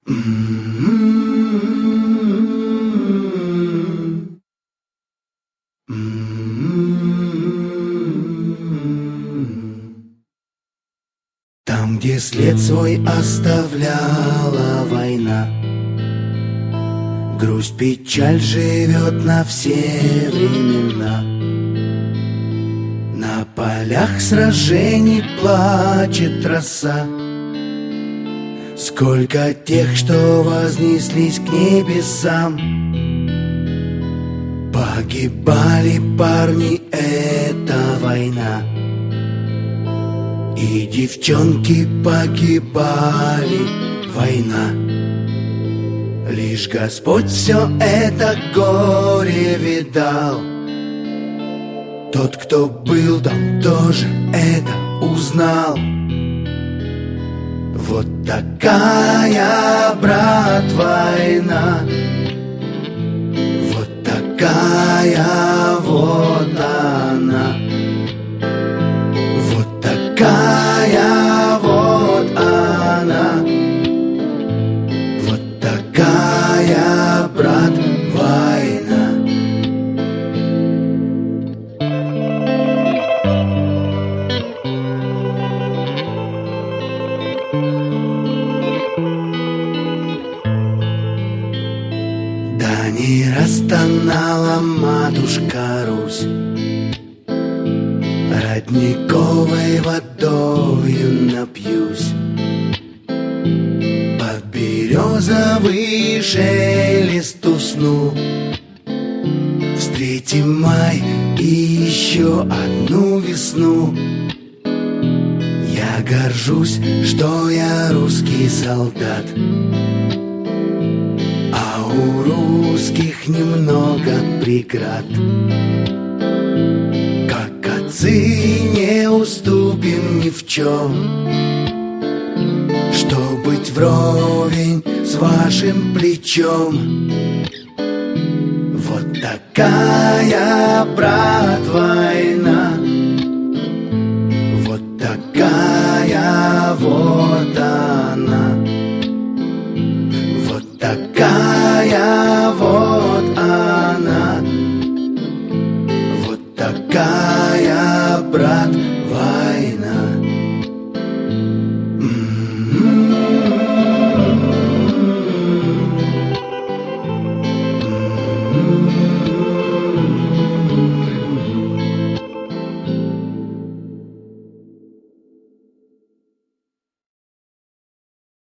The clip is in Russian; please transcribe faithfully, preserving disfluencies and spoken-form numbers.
Там, где след свой оставляла война, грусть, печаль живет на все времена. На полях сражений плачет роса. Сколько тех, что вознеслись к небесам. Погибали парни, это война. И девчонки погибали, война. Лишь Господь все это горе видал. Тот, кто был там, тоже это узнал. Вот такая, брат, война. Вот такая, вот она. Вот такая, вот она. Вот такая, брат, война. Да не расстонала матушка Русь, родниковой водою напьюсь. Под березовый шелест усну. Встретим май и еще одну весну. Я горжусь, что я русский солдат, а у русских немного преград. Как отцы не уступим ни в чем, чтоб быть вровень с вашим плечом. Вот такая, брат, война.